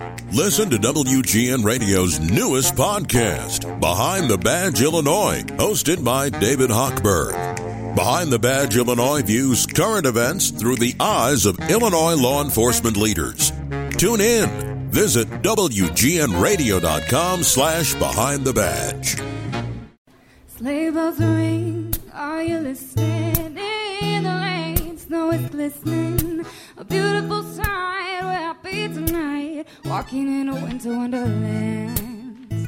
Listen to WGN Radio's newest podcast, Behind the Badge Illinois, hosted by David Hochberg. Behind the Badge Illinois views current events through the eyes of Illinois law enforcement leaders. Tune in. Visit WGNRadio.com/Behind the Badge. Sleigh bells ring, are you listening? In the lane, snow is glistening. A beautiful sight, we're happy tonight, walking in a winter wonderland.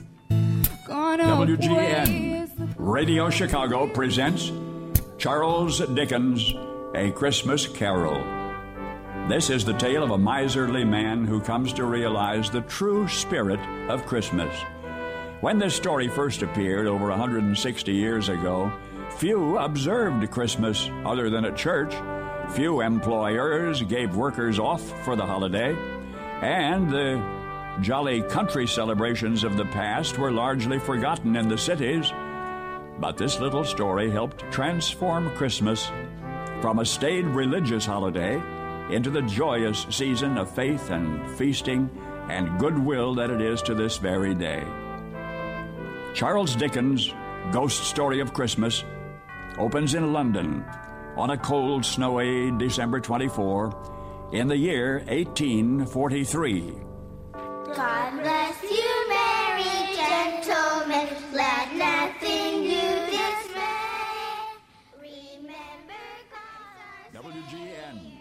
WGN Radio Chicago presents Charles Dickens' A Christmas Carol. This is the tale of a miserly man who comes to realize the true spirit of Christmas. When this story first appeared over 160 years ago, few observed Christmas other than at church. Few employers gave workers off for the holiday, and the jolly country celebrations of the past were largely forgotten in the cities. But this little story helped transform Christmas from a staid religious holiday into the joyous season of faith and feasting and goodwill that it is to this very day. Charles Dickens' Ghost Story of Christmas opens in London on a cold, snowy December 24 in the year 1843. God bless you, merry gentlemen, let nothing you dismay. Remember WGN.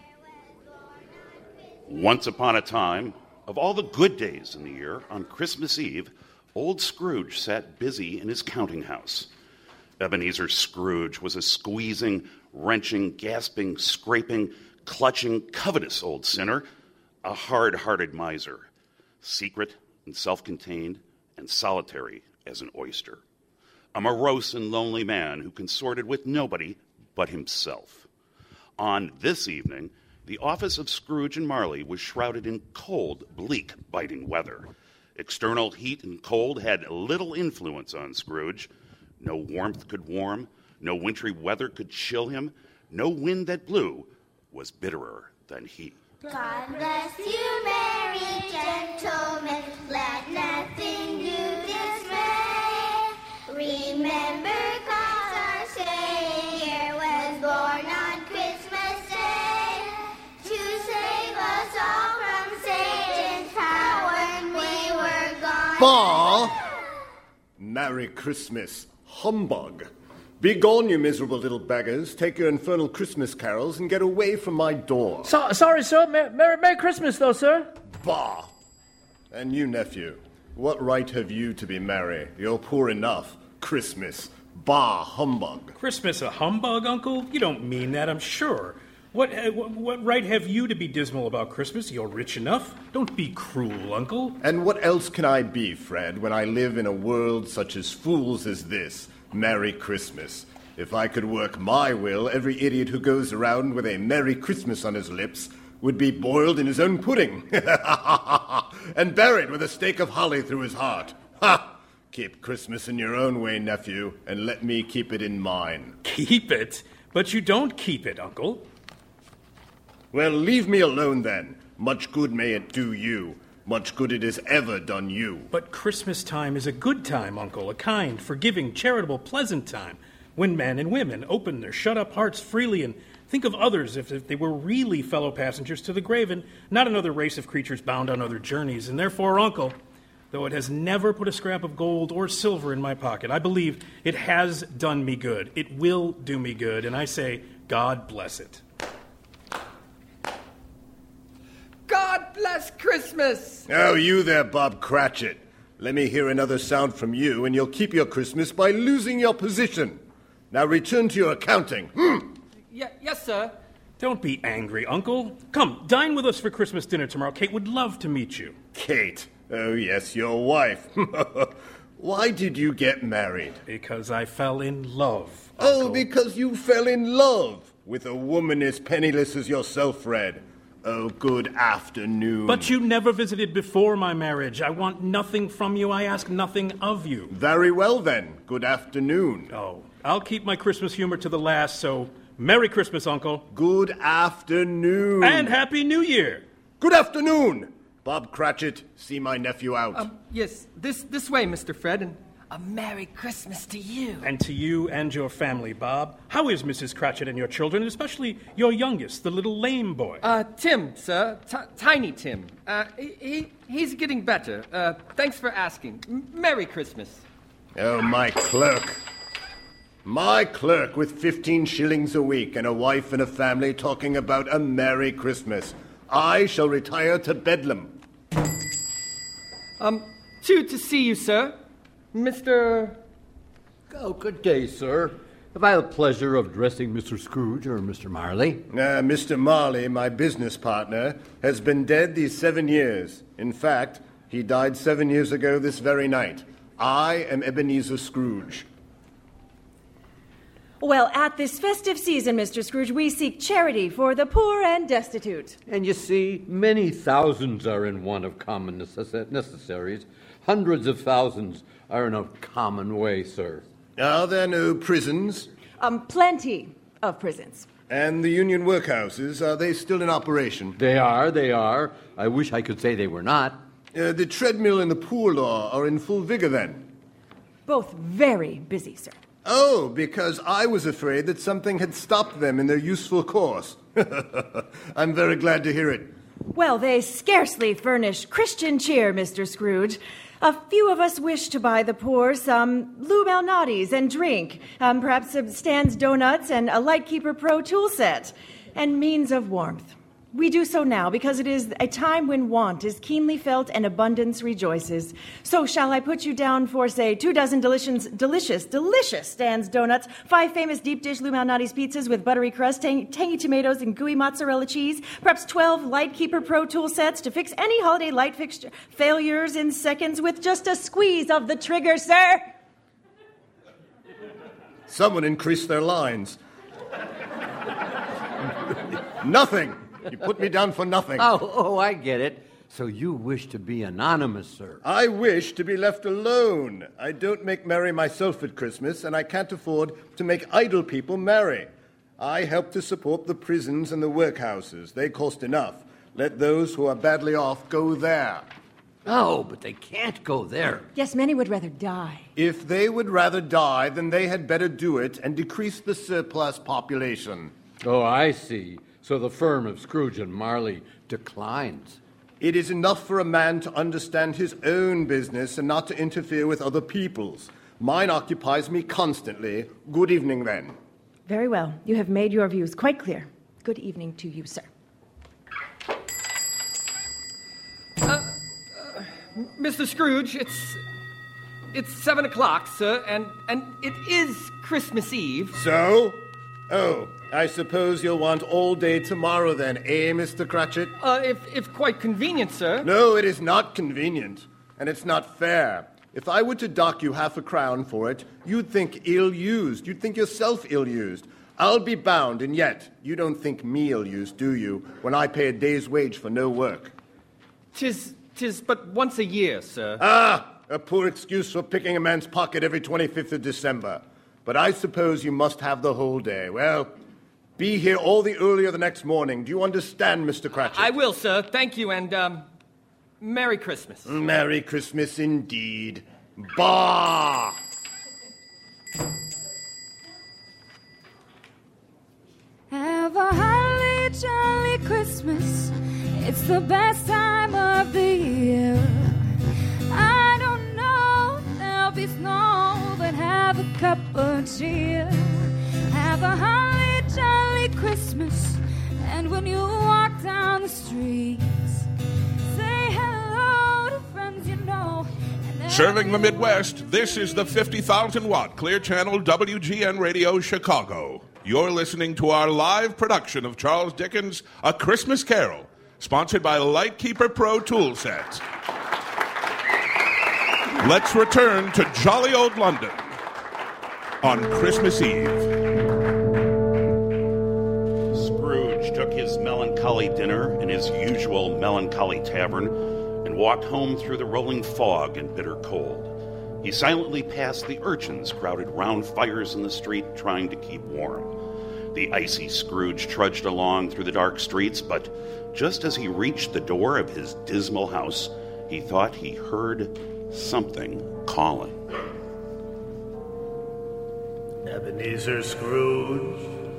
Once upon a time, of all the good days in the year, on Christmas Eve, old Scrooge sat busy in his counting house. Ebenezer Scrooge was a squeezing, wrenching, gasping, scraping, clutching, covetous old sinner, a hard-hearted miser, secret and self-contained and solitary as an oyster, a morose and lonely man who consorted with nobody but himself. On this evening, the office of Scrooge and Marley was shrouded in cold, bleak, biting weather. External heat and cold had little influence on Scrooge. No warmth could warm, no wintry weather could chill him, no wind that blew was bitterer than he. God bless you, merry gentlemen, let nothing you dismay. Remember, 'cause our Savior was born on Christmas Day to save us all from Satan's power when we were gone. Bah! Merry Christmas, humbug. Begone, you miserable little beggars. Take your infernal Christmas carols and get away from my door. Sorry, sir. Merry Christmas, though, sir. Bah! And you, nephew, what right have you to be merry? You're poor enough. Christmas. Bah, humbug. Christmas a humbug, Uncle? You don't mean that, I'm sure. What right have you to be dismal about Christmas? You're rich enough. Don't be cruel, Uncle. And what else can I be, Fred, when I live in a world such as fools as this? Merry Christmas. If I could work my will, every idiot who goes around with a Merry Christmas on his lips would be boiled in his own pudding and buried with a stake of holly through his heart. Ha! Keep Christmas in your own way, nephew, and let me keep it in mine. Keep it? But you don't keep it, Uncle. Well, leave me alone then. Much good may it do you. Much good it has ever done you. But Christmas time is a good time, Uncle, a kind, forgiving, charitable, pleasant time, when men and women open their shut-up hearts freely and think of others if they were really fellow passengers to the grave and not another race of creatures bound on other journeys. And therefore, Uncle, though it has never put a scrap of gold or silver in my pocket, I believe it has done me good. It will do me good, and I say, God bless it. God bless Christmas! Oh, you there, Bob Cratchit. Let me hear another sound from you, and you'll keep your Christmas by losing your position. Now return to your accounting. Yes, sir. Don't be angry, Uncle. Come, dine with us for Christmas dinner tomorrow. Kate would love to meet you. Kate? Oh, yes, your wife. Why did you get married? Because I fell in love, Uncle. Oh, because you fell in love with a woman as penniless as yourself, Fred. Oh, good afternoon. But you never visited before my marriage. I want nothing from you. I ask nothing of you. Very well, then. Good afternoon. Oh, I'll keep my Christmas humor to the last, so Merry Christmas, Uncle. Good afternoon. And Happy New Year. Good afternoon. Bob Cratchit, see my nephew out. Yes, this way, Mr. Fred, and a Merry Christmas to you. And to you and your family, Bob. How is Mrs. Cratchit and your children, especially your youngest, the little lame boy? Tim, sir. Tiny Tim. He's getting better. Thanks for asking. Merry Christmas. Oh, my clerk. My clerk with 15 shillings a week and a wife and a family talking about a Merry Christmas. I shall retire to Bedlam. To see you, sir. Mr. Oh, good day, sir. Have I the pleasure of addressing Mr. Scrooge or Mr. Marley? Mr. Marley, my business partner, has been dead these 7 years. In fact, he died 7 years ago this very night. I am Ebenezer Scrooge. Well, at this festive season, Mr. Scrooge, we seek charity for the poor and destitute. And you see, many thousands are in want of common necessaries. Hundreds of thousands are in a common way, sir. Are there no prisons? Plenty of prisons. And the union workhouses, are they still in operation? They are. I wish I could say they were not. The treadmill and the poor law are in full vigor then? Both very busy, sir. Oh, because I was afraid that something had stopped them in their useful course. I'm very glad to hear it. Well, they scarcely furnish Christian cheer, Mr. Scrooge. A few of us wish to buy the poor some Lou Malnati's and drink, perhaps some Stan's Donuts and a Lightkeeper Pro tool set, and means of warmth. We do so now because it is a time when want is keenly felt and abundance rejoices. So shall I put you down for, say, 24 delicious Stan's Donuts, 5 famous deep dish Lou Malnati's pizzas with buttery crust, tangy tomatoes, and gooey mozzarella cheese, perhaps 12 Lightkeeper Pro tool sets to fix any holiday light fixture failures in seconds with just a squeeze of the trigger, sir? Someone increased their lines. Nothing. You put me down for nothing. Oh, I get it. So you wish to be anonymous, sir. I wish to be left alone. I don't make merry myself at Christmas, and I can't afford to make idle people merry. I help to support the prisons and the workhouses. They cost enough. Let those who are badly off go there. Oh, but they can't go there. Yes, many would rather die. If they would rather die, then they had better do it and decrease the surplus population. Oh, I see. So the firm of Scrooge and Marley declines. It is enough for a man to understand his own business and not to interfere with other people's. Mine occupies me constantly. Good evening, then. Very well. You have made your views quite clear. Good evening to you, sir. Mr. Scrooge, it's 7 o'clock, sir, and it is Christmas Eve. So? Oh, I suppose you'll want all day tomorrow then, eh, Mr. Cratchit? If quite convenient, sir. No, it is not convenient, and it's not fair. If I were to dock you half a crown for it, you'd think ill-used. You'd think yourself ill-used. I'll be bound, and yet you don't think me ill-used, do you, when I pay a day's wage for no work? 'Tis but once a year, sir. Ah, a poor excuse for picking a man's pocket every 25th of December. But I suppose you must have the whole day. Well, be here all the earlier the next morning. Do you understand, Mr. Cratchit? I will, sir. Thank you, and, Merry Christmas. Merry Christmas indeed. Bah! Have a holly jolly Christmas. It's the best time of the year. I don't know there'll be snow, but have a cup of cheer. Have a holly jolly Christmas, and when you walk down the streets, say hello to friends you know. Serving the Midwest, this is the 50,000-watt Clear Channel WGN Radio Chicago. You're listening to our live production of Charles Dickens' A Christmas Carol, sponsored by Lightkeeper Pro Tool Sets. Let's return to jolly old London on Christmas Eve. Scrooge took his melancholy dinner in his usual melancholy tavern and walked home through the rolling fog and bitter cold. He silently passed the urchins crowded round fires in the street trying to keep warm. The icy Scrooge trudged along through the dark streets, but just as he reached the door of his dismal house, he thought he heard something calling. Ebenezer Scrooge?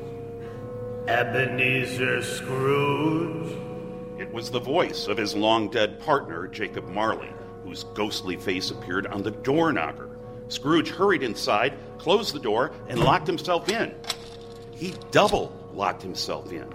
Ebenezer Scrooge? It was the voice of his long-dead partner, Jacob Marley, whose ghostly face appeared on the door knocker. Scrooge hurried inside, closed the door, and locked himself in. He double locked himself in.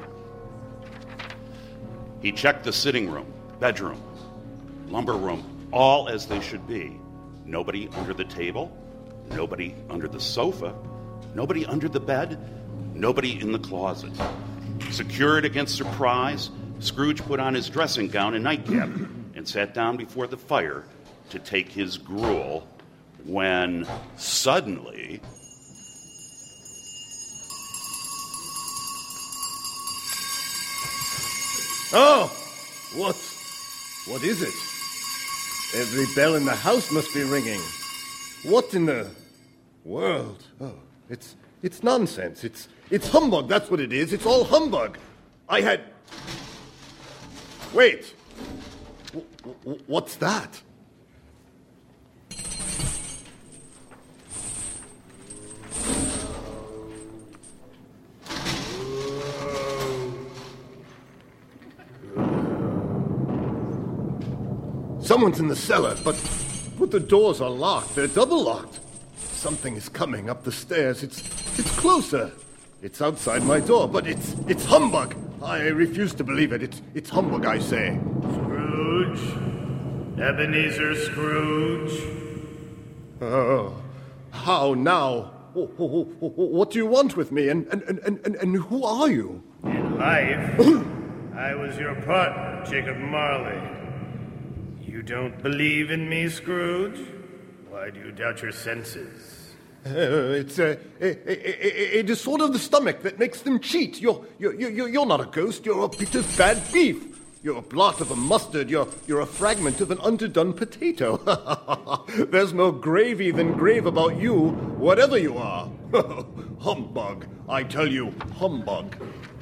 He checked the sitting room, bedroom, lumber room, all as they should be. Nobody under the table, nobody under the sofa, nobody under the bed, nobody in the closet. Secured against surprise, Scrooge put on his dressing gown and nightcap and sat down before the fire to take his gruel when suddenly... Oh! What is it? Every bell in the house must be ringing. What in the world? Oh, it's nonsense. It's humbug, that's what it is. It's all humbug. Wait. What's that? Someone's in the cellar, but the doors are locked. They're double locked. Something is coming up the stairs. It's closer. It's outside my door, but it's humbug. I refuse to believe it. It's humbug, I say. Scrooge? Ebenezer Scrooge? Oh, how now? What do you want with me, and who are you? In life, I was your partner, Jacob Marley. You don't believe in me, Scrooge? Why do you doubt your senses? It's a disorder of the stomach that makes them cheat. You're not a ghost. You're a bit of bad beef. You're a blot of a mustard. You're a fragment of an underdone potato. There's more gravy than grave about you, whatever you are. Humbug. I tell you, humbug.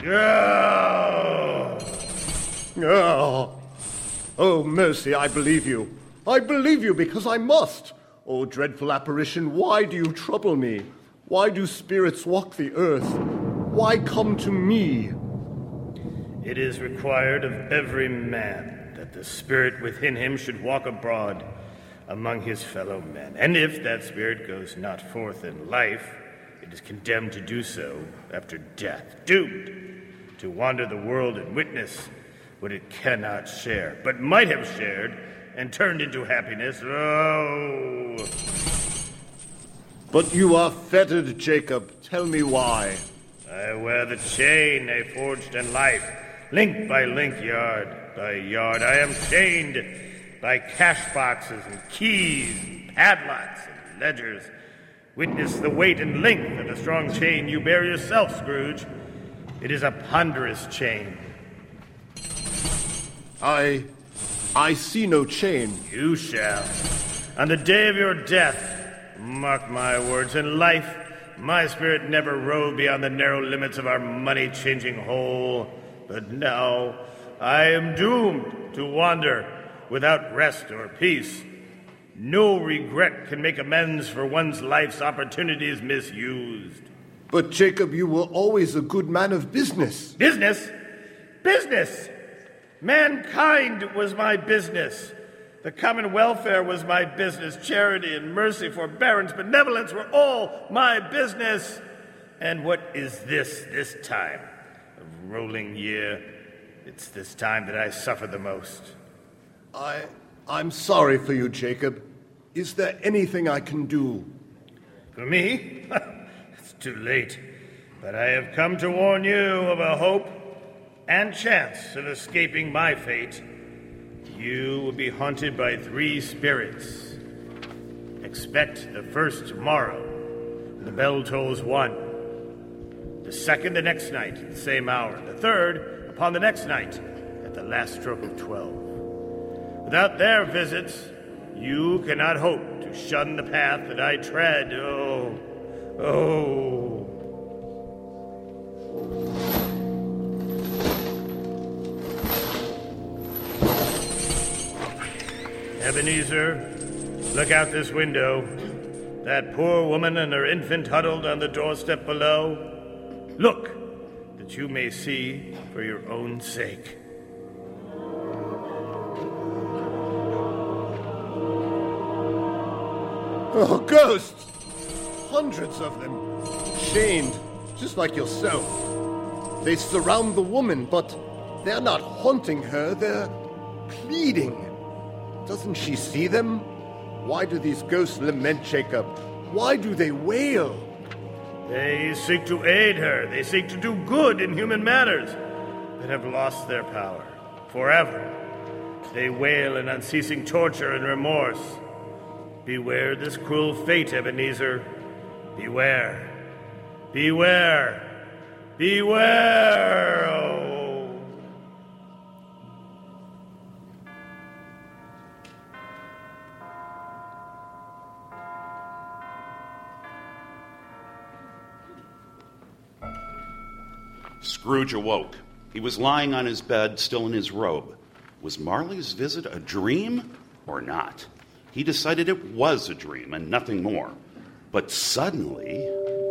Oh, mercy, I believe you. I believe you because I must. Oh, dreadful apparition, why do you trouble me? Why do spirits walk the earth? Why come to me? It is required of every man that the spirit within him should walk abroad among his fellow men. And if that spirit goes not forth in life, it is condemned to do so after death, doomed to wander the world and witness what it cannot share, but might have shared and turned into happiness. Oh! But you are fettered, Jacob. Tell me why. I wear the chain they forged in life. Link by link, yard by yard, I am chained by cash boxes and keys, and padlocks and ledgers. Witness the weight and length of the strong chain you bear yourself, Scrooge. It is a ponderous chain. I see no chain. You shall. On the day of your death, mark my words, in life, my spirit never roved beyond the narrow limits of our money-changing hole. But now, I am doomed to wander without rest or peace. No regret can make amends for one's life's opportunities misused. But, Jacob, you were always a good man of business. Business? Business! Mankind was my business. The common welfare was my business. Charity and mercy, forbearance, benevolence were all my business. And what is this time of rolling year? It's this time that I suffer the most. I'm sorry for you, Jacob. Is there anything I can do? For me? It's too late. But I have come to warn you of a hope and chance of escaping my fate. You will be haunted by 3 spirits. Expect the first tomorrow, when the bell tolls 1. The second the next night, at the same hour. The third, upon the next night, at the last stroke of 12. Without their visits, you cannot hope to shun the path that I tread. Ebenezer, look out this window. That poor woman and her infant huddled on the doorstep below. Look, that you may see for your own sake. Oh, ghosts! Hundreds of them. Chained, just like yourself. They surround the woman, but they're not haunting her, they're pleading. Doesn't she see them? Why do these ghosts lament, Jacob? Why do they wail? They seek to aid her. They seek to do good in human matters, but have lost their power forever. They wail in unceasing torture and remorse. Beware this cruel fate, Ebenezer. Beware. Beware. Beware. Oh. Scrooge awoke. He was lying on his bed, still in his robe. Was Marley's visit a dream or not? He decided it was a dream and nothing more. But suddenly,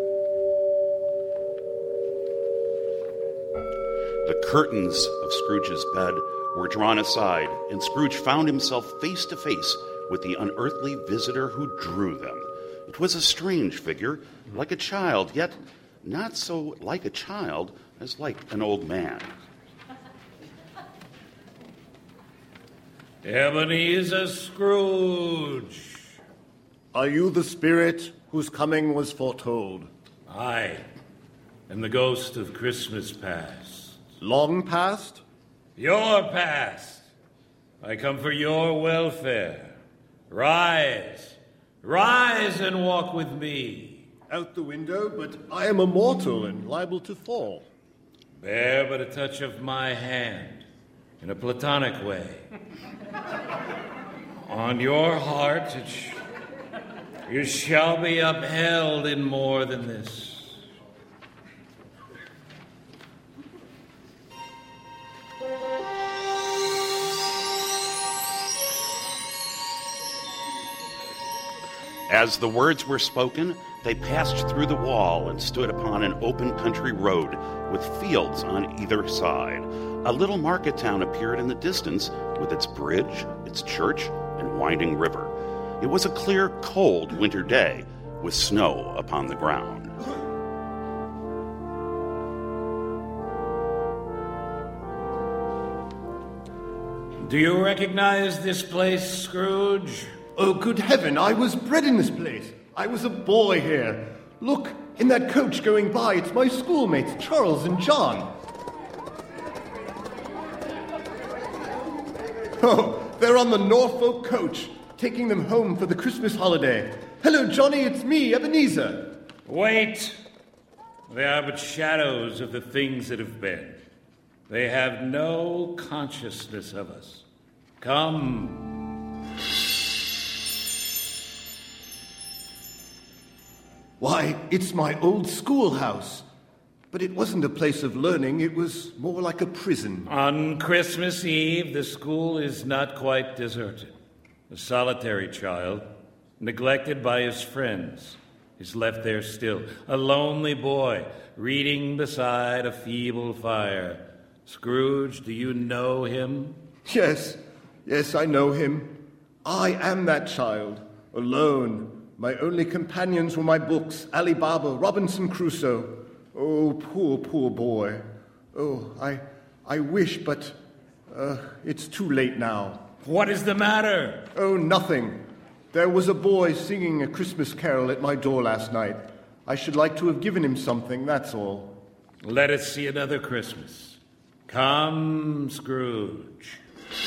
the curtains of Scrooge's bed were drawn aside, and Scrooge found himself face to face with the unearthly visitor who drew them. It was a strange figure, like a child, yet not so like a child as like an old man. Ebenezer Scrooge. Are you the spirit whose coming was foretold? I am the ghost of Christmas past. Long past? Your past. I come for your welfare. Rise. Rise and walk with me. Out the window, but I am a mortal and liable to fall. Bear but a touch of my hand, in a platonic way. On your heart you shall be upheld in more than this. As the words were spoken, they passed through the wall and stood upon an open country road with fields on either side. A little market town appeared in the distance with its bridge, its church, and winding river. It was a clear, cold winter day with snow upon the ground. Do you recognize this place, Scrooge? Oh, good heaven, I was bred in this place. I was a boy here. Look, in that coach going by, it's my schoolmates, Charles and John. Oh, they're on the Norfolk coach, taking them home for the Christmas holiday. Hello, Johnny, it's me, Ebenezer. Wait. They are but shadows of the things that have been. They have no consciousness of us. Come. Why, it's my old schoolhouse. But it wasn't a place of learning, it was more like a prison. On Christmas Eve, the school is not quite deserted. A solitary child, neglected by his friends, is left there still. A lonely boy, reading beside a feeble fire. Scrooge, do you know him? Yes, I know him. I am that child, alone. My only companions were my books, Ali Baba, Robinson Crusoe. Oh, poor, poor boy. Oh, I wish, but it's too late now. What is the matter? Oh, nothing. There was a boy singing a Christmas carol at my door last night. I should like to have given him something, that's all. Let us see another Christmas. Come, Scrooge.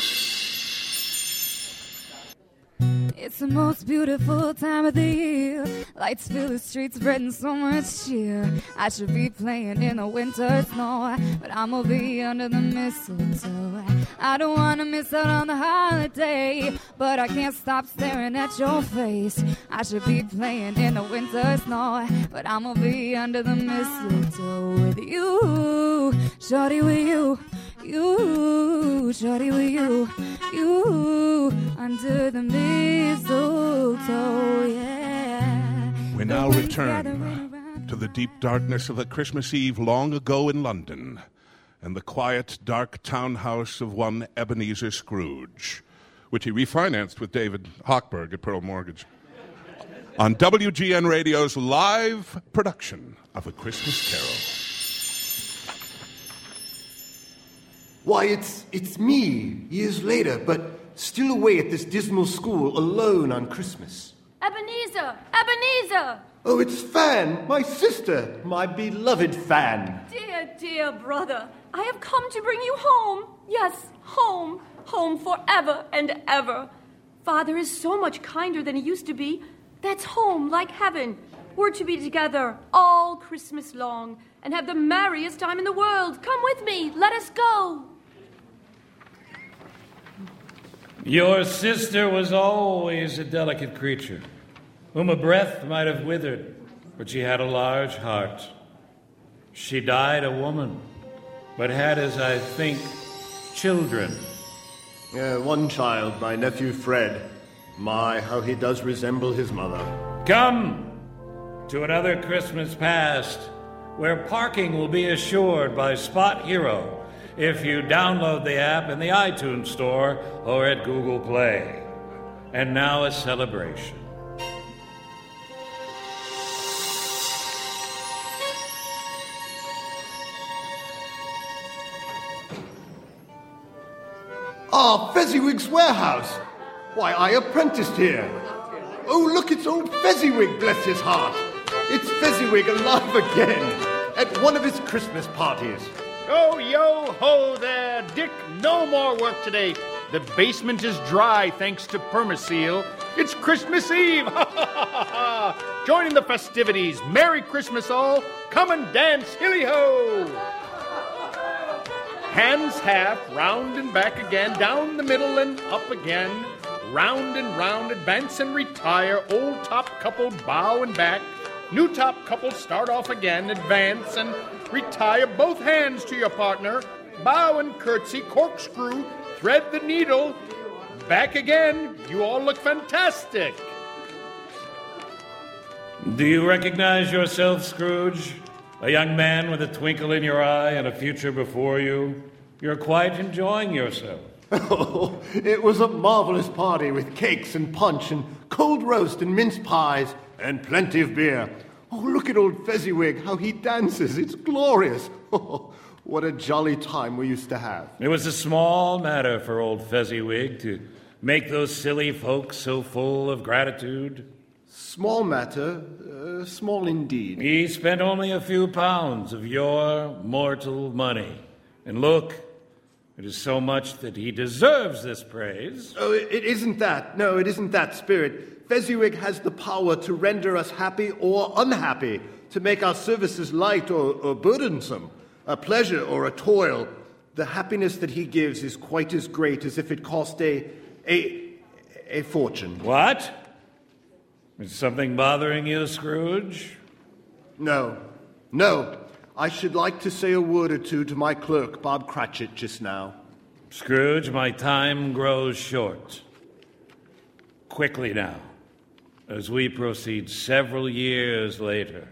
It's the most beautiful time of the year. Lights fill the streets, spreading so much cheer. I should be playing in the winter snow, but I'm gonna be under the mistletoe. I don't wanna miss out on the holiday, but I can't stop staring at your face. I should be playing in the winter snow, but I'm gonna be under the mistletoe with you, shorty, with you. you, shorty with you, under the mistletoe, yeah. We now return to the deep darkness of a Christmas Eve long ago in London, and the quiet, dark townhouse of one Ebenezer Scrooge, which he refinanced with David Hochberg at Pearl Mortgage, on WGN Radio's live production of A Christmas Carol. Why, it's me, years later, but still away at this dismal school, alone on Christmas. Ebenezer! Ebenezer! Oh, it's Fan, my sister, my beloved Fan. Dear, dear brother, I have come to bring you home. Yes, home. Home forever and ever. Father is so much kinder than he used to be. That's home, like heaven. We're to be together all Christmas long and have the merriest time in the world. Come with me. Let us go. Your sister was always a delicate creature, whom a breath might have withered, but she had a large heart. She died a woman, but had, as I think, children. One child, my nephew Fred. My, how he does resemble his mother. Come to another Christmas past, where parking will be assured by Spot Hero if you download the app in the iTunes Store or at Google Play. And now a celebration. Ah, Fezziwig's warehouse. Why, I apprenticed here. Oh, look, it's old Fezziwig, bless his heart. It's Fezziwig alive again at one of his Christmas parties. Oh, yo, ho there, Dick. No more work today. The basement is dry thanks to Permaseal. It's Christmas Eve. Joining the festivities. Merry Christmas all. Come and dance, hilly-ho. Hands half, round and back again, down the middle and up again. Round and round, advance and retire. Old top couple bow and back. New top couple start off again, advance and retire. Both hands to your partner. Bow and curtsy, corkscrew, thread the needle. Back again. You all look fantastic. Do you recognize yourself, Scrooge? A young man with a twinkle in your eye and a future before you. You're quite enjoying yourself. Oh, it was a marvelous party with cakes and punch and cold roast and mince pies and plenty of beer. Oh, look at old Fezziwig, how he dances. It's glorious. Oh, what a jolly time we used to have. It was a small matter for old Fezziwig to make those silly folks so full of gratitude. Small matter, small indeed. He spent only a few pounds of your mortal money. And look, it is so much that he deserves this praise. Oh, it isn't that. No, it isn't that, Spirit. Fezziwig has the power to render us happy or unhappy, to make our services light or burdensome, a pleasure or a toil. The happiness that he gives is quite as great as if it cost a fortune. What? Is something bothering you, Scrooge? No. I should like to say a word or two to my clerk, Bob Cratchit, just now. Scrooge, my time grows short. Quickly now, as we proceed several years later.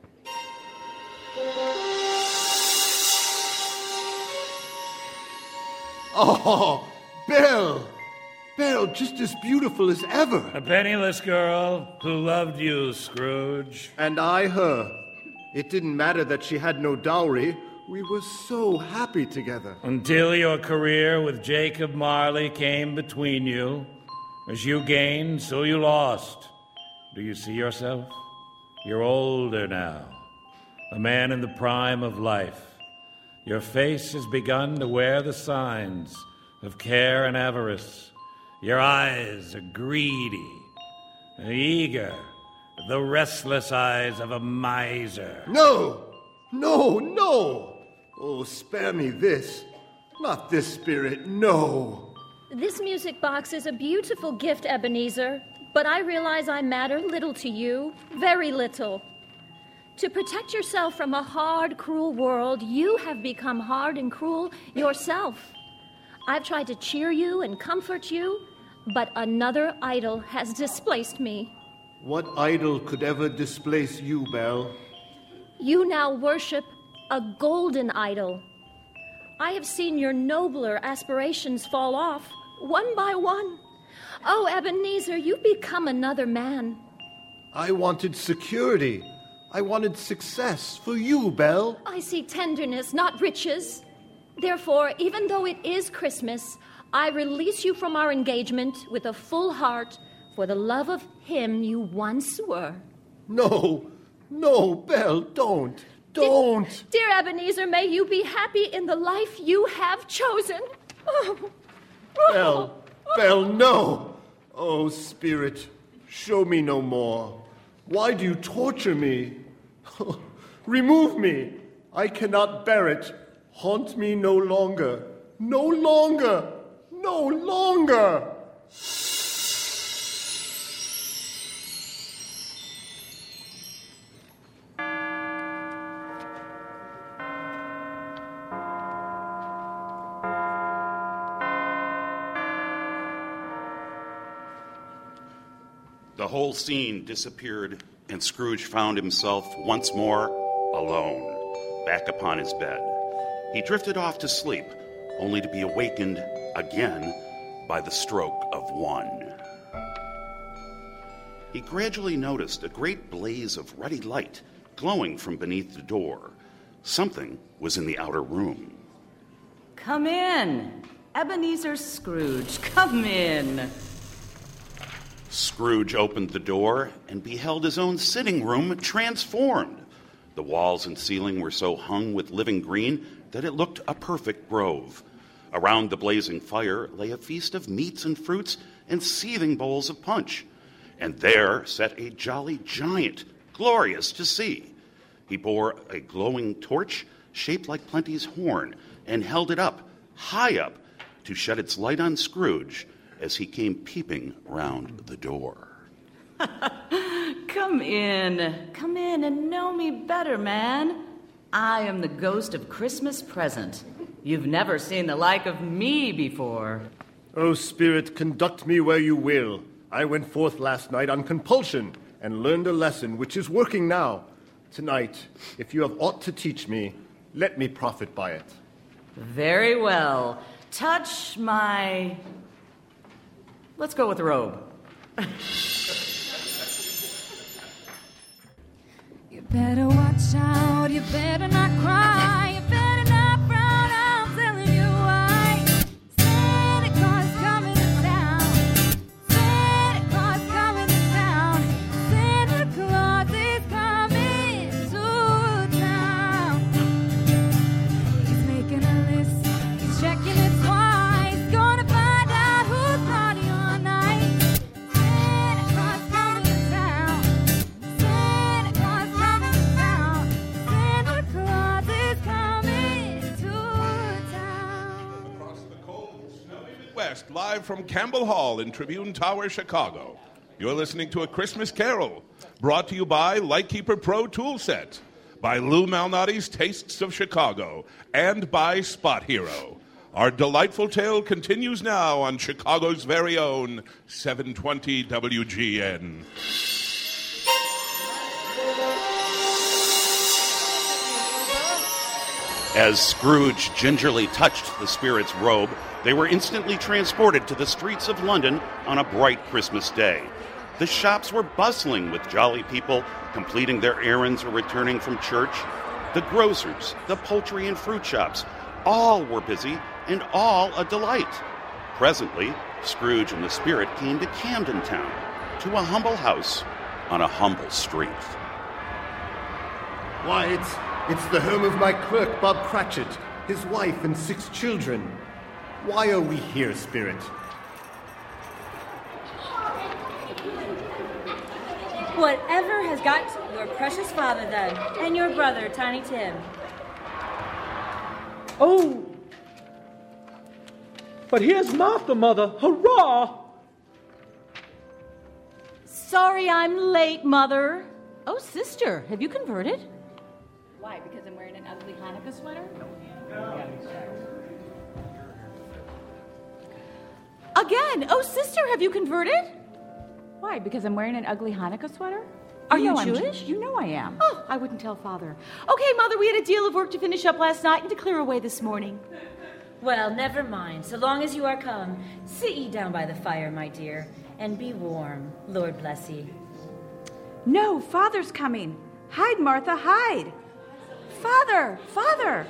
Oh, Bill! Bill, just as beautiful as ever. A penniless girl who loved you, Scrooge. And I her. It didn't matter that she had no dowry. We were so happy together. Until your career with Jacob Marley came between you. As you gained, so you lost. Do you see yourself? You're older now. A man in the prime of life. Your face has begun to wear the signs of care and avarice. Your eyes are greedy, eager, the restless eyes of a miser. No! Oh, spare me this. Not this, Spirit, no. This music box is a beautiful gift, Ebenezer, but I realize I matter little to you, very little. To protect yourself from a hard, cruel world, you have become hard and cruel yourself. I've tried to cheer you and comfort you, but another idol has displaced me. What idol could ever displace you, Belle? You now worship a golden idol. I have seen your nobler aspirations fall off, one by one. Oh, Ebenezer, you've become another man. I wanted security. I wanted success for you, Belle. I seek tenderness, not riches. Therefore, even though it is Christmas, I release you from our engagement with a full heart for the love of him you once were. No, Belle, don't. Dear Ebenezer, may you be happy in the life you have chosen. Belle, no. Oh, Spirit, show me no more. Why do you torture me? Remove me. I cannot bear it. Haunt me no longer. No longer. No longer. The whole scene disappeared, and Scrooge found himself once more alone, back upon his bed. He drifted off to sleep, only to be awakened again by the stroke of 1. He gradually noticed a great blaze of ruddy light glowing from beneath the door. Something was in the outer room. Come in. Ebenezer Scrooge, come in. Scrooge opened the door and beheld his own sitting room transformed. The walls and ceiling were so hung with living green that it looked a perfect grove. Around the blazing fire lay a feast of meats and fruits and seething bowls of punch. And there sat a jolly giant, glorious to see. He bore a glowing torch shaped like Plenty's horn and held it up, high up, to shed its light on Scrooge as he came peeping round the door. Come in and know me better, man. I am the ghost of Christmas present. You've never seen the like of me before. Oh, Spirit, conduct me where you will. I went forth last night on compulsion and learned a lesson which is working now. Tonight, if you have aught to teach me, let me profit by it. Very well. Touch my... Let's go with the robe. You better watch out, you better not cry, you better not frown, I'm telling you why. Santa Claus coming to town, Santa Claus coming to town, Santa Claus is coming to town. He's making a list, he's checking it twice, gonna find out who's naughty all night. Santa Claus coming to town, Santa Claus coming to town, Santa Claus is coming to town. Across the cold, snowy Midwest, live from Campbell Hall in Tribune Tower, Chicago. You're listening to A Christmas Carol, brought to you by Lightkeeper Pro Tool Set, by Lou Malnati's Tastes of Chicago, and by Spot Hero. Our delightful tale continues now on Chicago's very own 720 WGN. As Scrooge gingerly touched the spirit's robe, they were instantly transported to the streets of London on a bright Christmas day. The shops were bustling with jolly people completing their errands or returning from church. The grocers, the poultry and fruit shops, all were busy and all a delight. Presently, Scrooge and the spirit came to Camden Town, to a humble house on a humble street. Why, it's the home of my clerk, Bob Cratchit, his wife and 6 children. Why are we here, Spirit? Whatever has got your precious father, then, and your brother, Tiny Tim? Oh, but here's Martha, Mother. Hurrah! Sorry I'm late, Mother. Oh, sister, have you converted? Why, because I'm wearing an ugly Hanukkah sweater? Again, oh, sister, have you converted? Why, because I'm wearing an ugly Hanukkah sweater? Are you Jewish? You know I am. Oh, I wouldn't tell Father. Okay, Mother, we had a deal of work to finish up last night and to clear away this morning. Well, never mind. So long as you are come, sit ye down by the fire, my dear, and be warm. Lord bless ye. No, Father's coming. Hide, Martha, hide. Father, Father.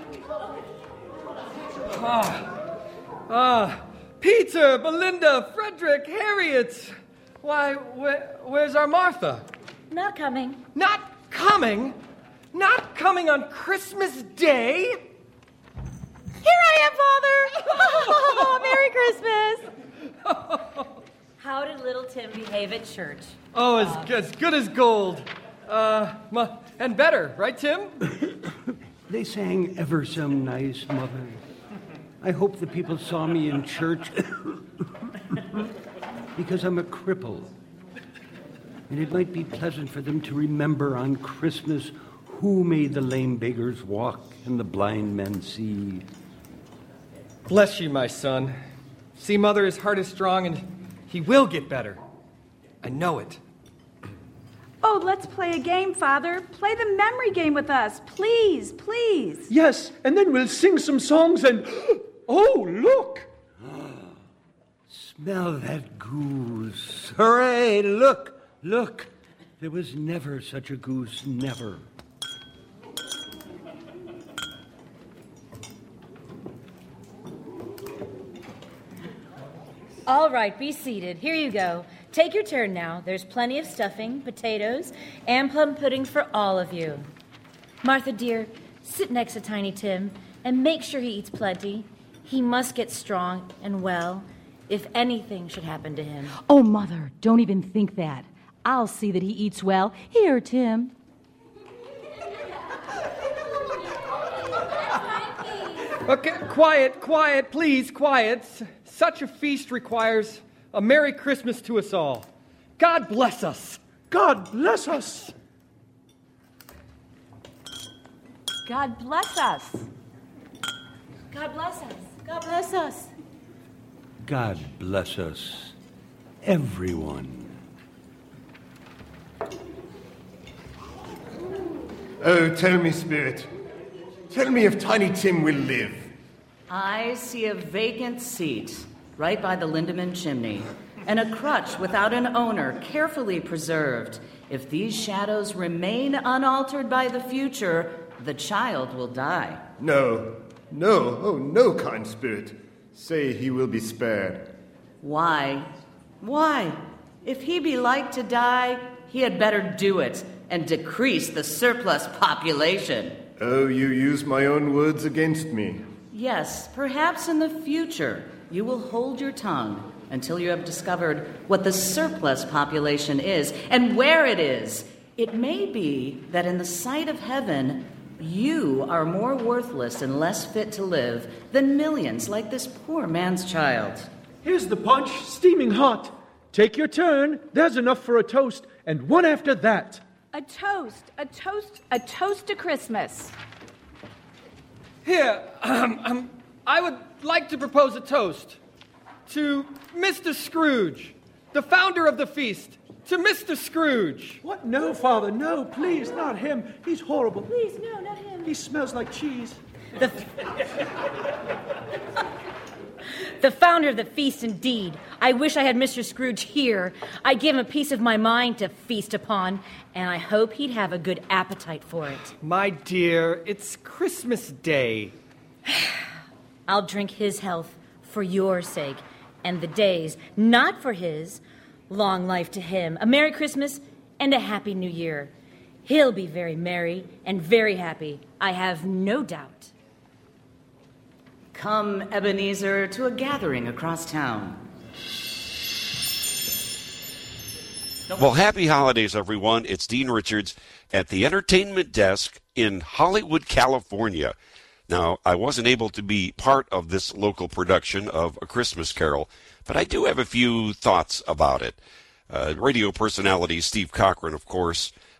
Peter, Belinda, Frederick, Harriet. Why, where's our Martha? Not coming. Not coming? Not coming on Christmas Day? Here I am, Father! Merry Christmas! How did little Tim behave at church? Oh, as good as gold. And better, right, Tim? They sang ever so nice, Mother. I hope the people saw me in church because I'm a cripple. And it might be pleasant for them to remember on Christmas who made the lame beggars walk and the blind men see. Bless you, my son. See, Mother, his heart is strong and he will get better. I know it. Oh, let's play a game, Father. Play the memory game with us. Please, please. Yes, and then we'll sing some songs and... Oh, look! Smell that goose. Hooray, look! Look, there was never such a goose, never. All right, be seated. Here you go. Take your turn now. There's plenty of stuffing, potatoes, and plum pudding for all of you. Martha, dear, sit next to Tiny Tim and make sure he eats plenty. He must get strong and well if anything should happen to him. Oh, Mother, don't even think that. I'll see that he eats well. Here, Tim. Okay, quiet, please, quiet. Such a feast requires a Merry Christmas to us all. God bless us. God bless us. God bless us. God bless us. God bless us. God bless us, everyone. Oh, tell me, Spirit. Tell me if Tiny Tim will live. I see a vacant seat right by the Lindemann chimney, and a crutch without an owner, carefully preserved. If these shadows remain unaltered by the future, the child will die. No, oh no, kind Spirit. Say he will be spared. Why? Why? If he be like to die, he had better do it and decrease the surplus population. Oh, you use my own words against me. Yes, perhaps in the future you will hold your tongue until you have discovered what the surplus population is and where it is. It may be that in the sight of heaven, you are more worthless and less fit to live than millions like this poor man's child. Here's the punch, steaming hot. Take your turn. There's enough for a toast, and one after that. A toast to Christmas. Here, I would like to propose a toast to Mr. Scrooge, the founder of the feast. To Mr. Scrooge. What? No, Father, no, please, not him. He's horrible. Please, no, not him. He smells like cheese. The founder of the feast, indeed. I wish I had Mr. Scrooge here. I'd give him a piece of my mind to feast upon, and I hope he'd have a good appetite for it. My dear, it's Christmas Day. I'll drink his health for your sake, and the day's, not for his. Long life to him, a Merry Christmas and a Happy New Year. He'll be very merry and very happy, I have no doubt. Come, Ebenezer, to a gathering across town. Well, happy holidays, everyone. It's Dean Richards at the entertainment desk in Hollywood, California. Now, I wasn't able to be part of this local production of A Christmas Carol, but I do have a few thoughts about it. Radio personality Steve Cochran, of course,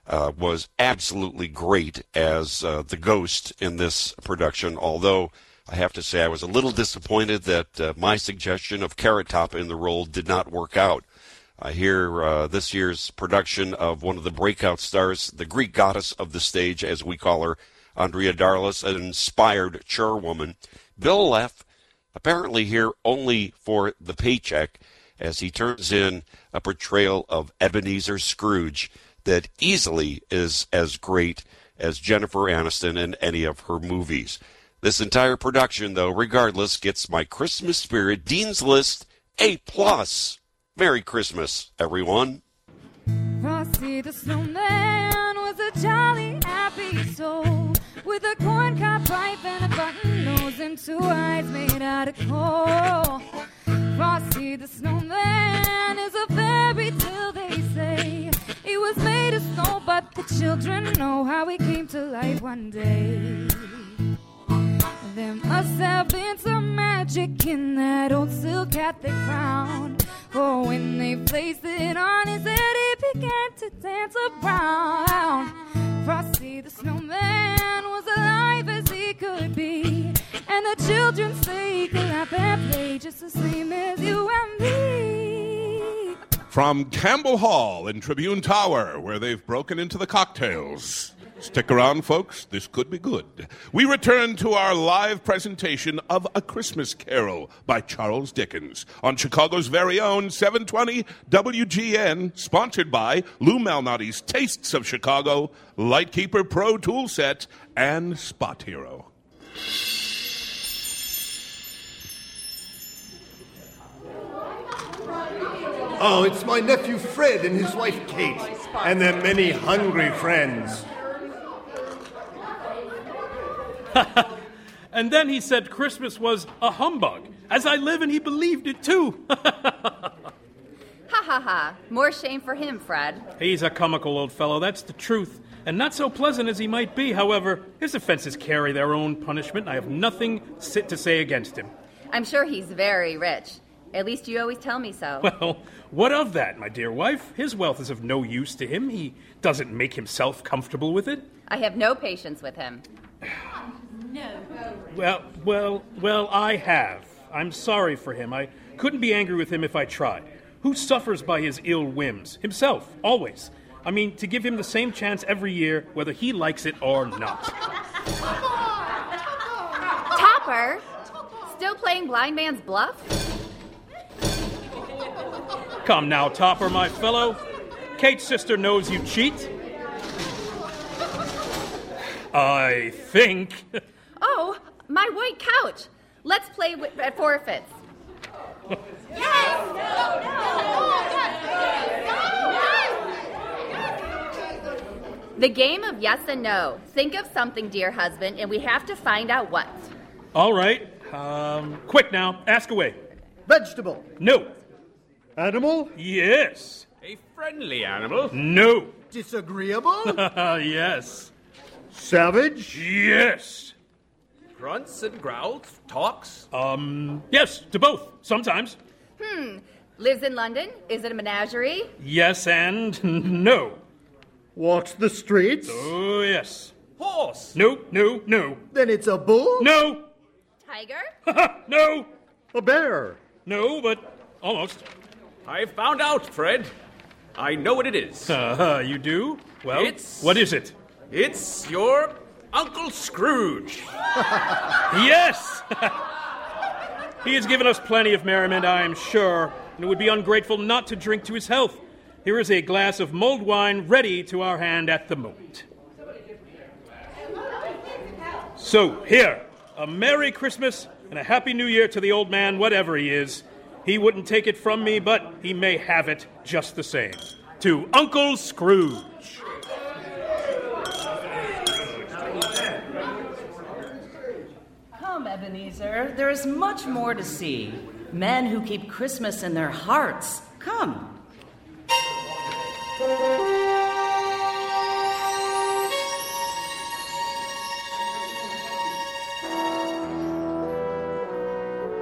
was absolutely great as the ghost in this production, although I have to say I was a little disappointed that my suggestion of Carrot Top in the role did not work out. I hear this year's production of one of the breakout stars, the Greek goddess of the stage, as we call her, Andrea Darlis, an inspired charwoman. Bill left, apparently here only for the paycheck, as he turns in a portrayal of Ebenezer Scrooge that easily is as great as Jennifer Aniston in any of her movies. This entire production, though, regardless, gets my Christmas Spirit Dean's List A+. Merry Christmas, everyone. Frosty the Snowman was a jolly, happy soul with a corncob pipe and a button nose and 2 eyes made out of coal. Frosty the Snowman is a fairy tale, they say. He was made of snow, but the children know how he came to life one day. There must have been some magic in that old silk hat they found, for when they placed it on his head, he began to dance around. Frosty the Snowman was alive as he could be, and the children say he could laugh and play just the same as you and me. From Campbell Hall in Tribune Tower, where they've broken into the cocktails. Stick around, folks. This could be good. We return to our live presentation of A Christmas Carol by Charles Dickens on Chicago's very own 720 WGN, sponsored by Lou Malnati's Tastes of Chicago, Lightkeeper Pro Tool Set, and Spot Hero. Oh, it's my nephew Fred and his wife Kate, and their many hungry friends. And then he said Christmas was a humbug. As I live, and he believed it too. Ha ha ha. More shame for him, Fred. He's a comical old fellow, that's the truth. And not so pleasant as he might be. However, his offenses carry their own punishment, and I have nothing to say against him. I'm sure he's very rich. At least you always tell me so. Well, what of that, my dear wife? His wealth is of no use to him. He doesn't make himself comfortable with it. I have no patience with him. No. Well, I have. I'm sorry for him. I couldn't be angry with him if I tried. Who suffers by his ill whims? Himself, always. I mean, to give him the same chance every year, whether he likes it or not. Topper? Still playing blind man's bluff? Come now, Topper, my fellow. Kate's sister knows you cheat. I think. Oh, my white couch. Let's play at forfeits. The game of yes and no. Think of something, dear husband, and we have to find out what. All right. Quick now. Ask away. Vegetable. No. Animal? Yes. A friendly animal? No. Disagreeable? Yes. Savage? Yes. Grunts and growls? Talks? Yes, to both. Sometimes. Lives in London? Is it a menagerie? Yes and no. Walks the streets? Oh, yes. Horse? No. Then it's a bull? No. Tiger? No. A bear? No, but almost. I found out, Fred. I know what it is. You do? Well, what is it? It's your Uncle Scrooge. Yes! He has given us plenty of merriment, I am sure, and it would be ungrateful not to drink to his health. Here is a glass of mulled wine ready to our hand at the moment. So, here, a Merry Christmas and a Happy New Year to the old man, whatever he is. He wouldn't take it from me, but he may have it just the same. To Uncle Scrooge. Come, Ebenezer. There is much more to see. Men who keep Christmas in their hearts. Come.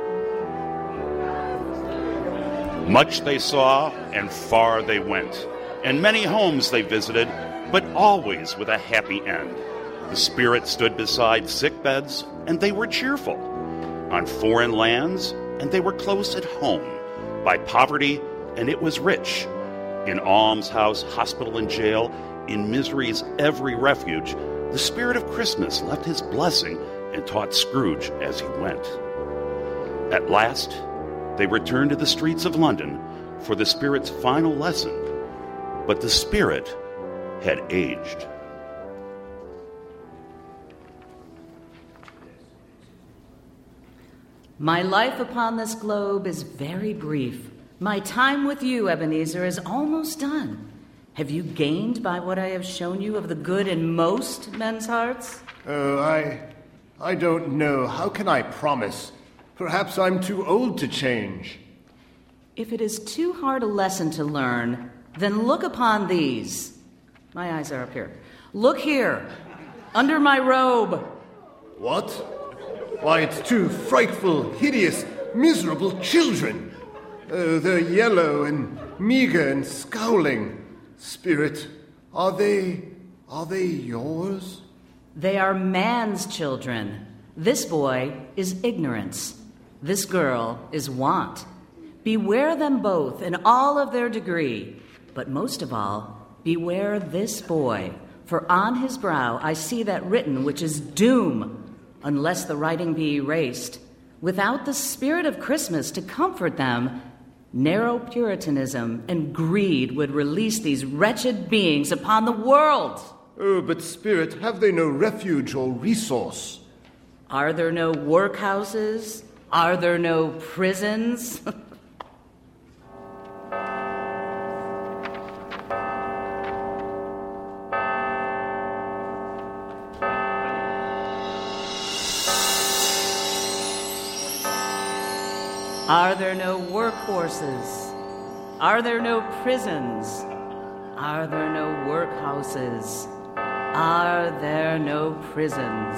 Much they saw, and far they went. and many homes they visited, but always with a happy end. The Spirit stood beside sick beds, and they were cheerful. On foreign lands, and they were close at home. By poverty, and it was rich. In almshouse, hospital, and jail, in misery's every refuge, the Spirit of Christmas left his blessing and taught Scrooge as he went. At last, they returned to the streets of London for the Spirit's final lesson. But the Spirit had aged. My life upon this globe is very brief. My time with you, Ebenezer, is almost done. Have you gained by what I have shown you of the good in most men's hearts? Oh, I don't know. How can I promise? Perhaps I'm too old to change. If it is too hard a lesson to learn, then look upon these. My eyes are up here. Look here, under my robe. What? Why, it's two frightful, hideous, miserable children. Oh, they're yellow and meager and scowling. Spirit, are they yours? They are man's children. This boy is ignorance. This girl is want. Beware them both in all of their degree, but most of all, beware this boy, for on his brow I see that written which is doom, unless the writing be erased. Without the Spirit of Christmas to comfort them, narrow Puritanism and greed would release these wretched beings upon the world. Oh, but Spirit, have they no refuge or resource? Are there no workhouses? Are there no prisons? Are there no workhorses? Are there no prisons? Are there no workhouses? Are there no prisons?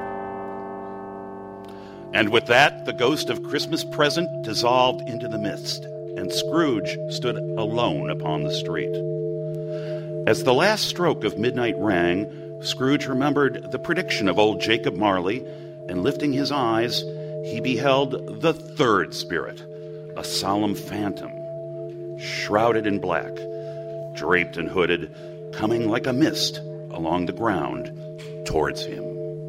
And with that, the ghost of Christmas present dissolved into the mist, and Scrooge stood alone upon the street. As the last stroke of midnight rang, Scrooge remembered the prediction of old Jacob Marley, and lifting his eyes, he beheld the third spirit, a solemn phantom, shrouded in black, draped and hooded, coming like a mist along the ground towards him.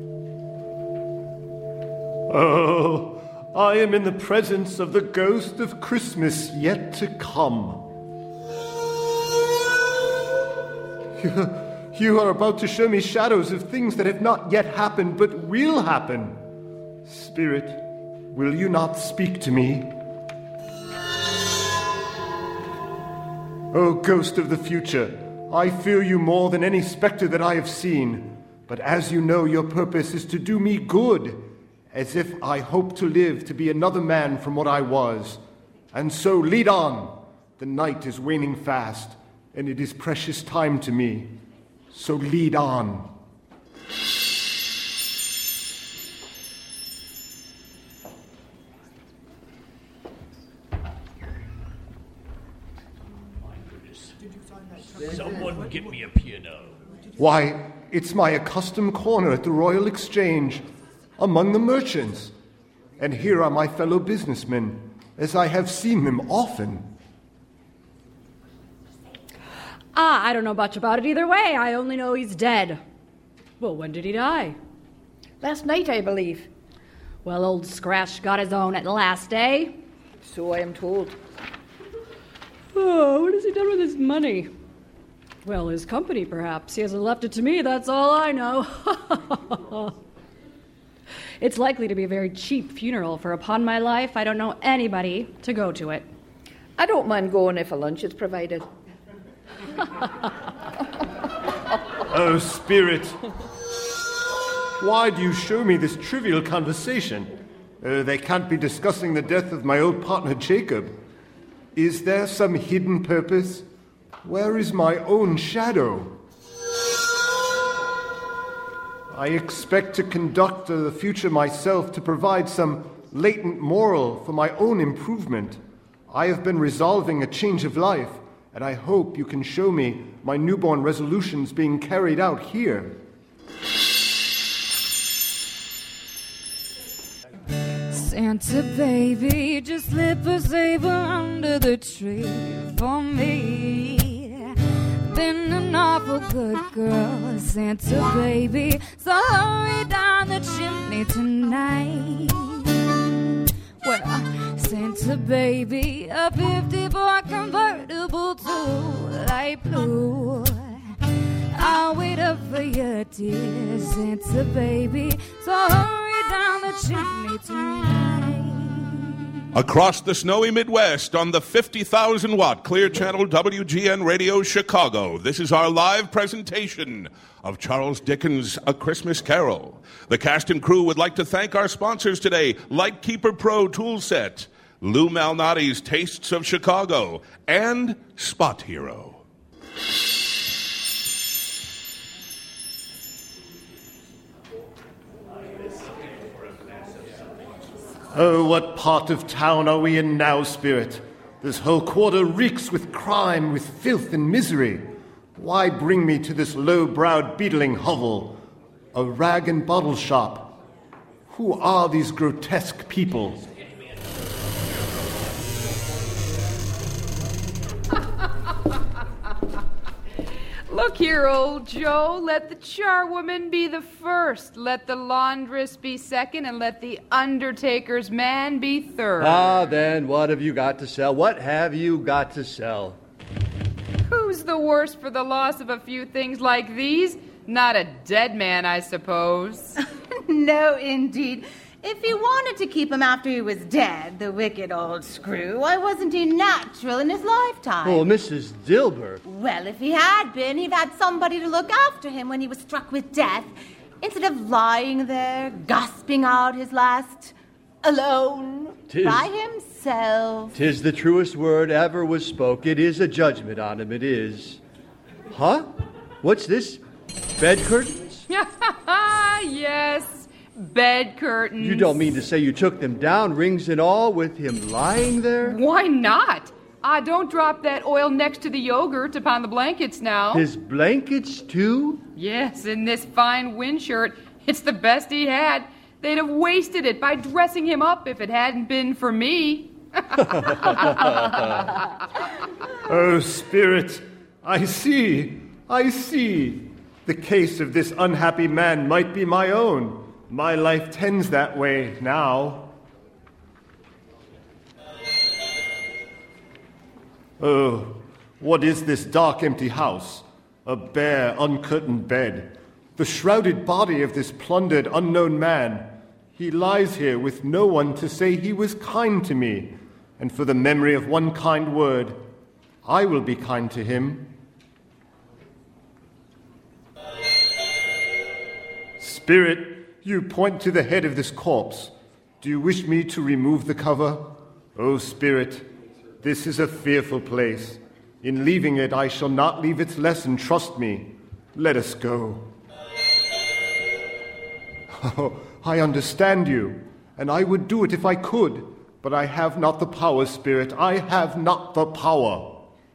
Oh, I am in the presence of the ghost of Christmas yet to come. You are about to show me shadows of things that have not yet happened but will happen. Spirit, will you not speak to me? Oh, ghost of the future, I fear you more than any specter that I have seen. But as you know, your purpose is to do me good, as if I hope to live to be another man from what I was. And so lead on. The night is waning fast, and it is precious time to me. So lead on. Someone get me a piano. Why, it's my accustomed corner at the Royal Exchange, among the merchants. And here are my fellow businessmen, as I have seen them often. I don't know much about it either way. I only know he's dead. Well, when did he die? Last night, I believe. Well, old Scratch got his own at last, eh? So I am told. Oh, what has he done with his money? Well, his company, perhaps. He hasn't left it to me, that's all I know. It's likely to be a very cheap funeral, for upon my life, I don't know anybody to go to it. I don't mind going if a lunch is provided. Oh, Spirit, why do you show me this trivial conversation? They can't be discussing the death of my old partner Jacob. Is there some hidden purpose? Where is my own shadow? I expect to conduct the future myself to provide some latent moral for my own improvement. I have been resolving a change of life, and I hope you can show me my newborn resolutions being carried out here. Santa baby, just slip a saber under the tree for me. Been an awful good girl, Santa baby, so hurry down the chimney tonight. Well, Santa baby, a 54 convertible to light blue. I'll wait up for you, dear Santa baby, so hurry down the chimney tonight. Across the snowy Midwest on the 50,000-watt Clear Channel WGN Radio Chicago, this is our live presentation of Charles Dickens' A Christmas Carol. The cast and crew would like to thank our sponsors today, Lightkeeper Pro Tool Set, Lou Malnati's Tastes of Chicago, and Spot Hero. Oh, what part of town are we in now, Spirit? This whole quarter reeks with crime, with filth and misery. Why bring me to this low-browed, beetling hovel? A rag and bottle shop. Who are these grotesque people? Look here, old Joe. Let the charwoman be the first. Let the laundress be second. And let the undertaker's man be third. Ah, then what have you got to sell? What have you got to sell? Who's the worse for the loss of a few things like these? Not a dead man, I suppose. No, indeed. If he wanted to keep him after he was dead, the wicked old screw, why wasn't he natural in his lifetime? Oh, Mrs. Dilber. Well, if he had been, he'd had somebody to look after him when he was struck with death, instead of lying there, gasping out his last, alone, by himself. 'Tis the truest word ever was spoke. It is a judgment on him, it is. Huh? What's this? Bed curtains? Yes. Bed curtains. You don't mean to say you took them down, rings and all, with him lying there? Why not? I don't drop that oil next to the yogurt upon the blankets now. His blankets, too? Yes, in this fine wind shirt. It's the best he had. They'd have wasted it by dressing him up if it hadn't been for me. Oh, Spirit, I see. The case of this unhappy man might be my own. My life tends that way now. Oh, what is this dark, empty house? A bare, uncurtained bed. The shrouded body of this plundered, unknown man. He lies here with no one to say he was kind to me. And for the memory of one kind word, I will be kind to him. Spirit, you point to the head of this corpse. Do you wish me to remove the cover? Oh, Spirit, this is a fearful place. In leaving it, I shall not leave its lesson, trust me. Let us go. Oh, I understand you, and I would do it if I could, but I have not the power, Spirit. I have not the power.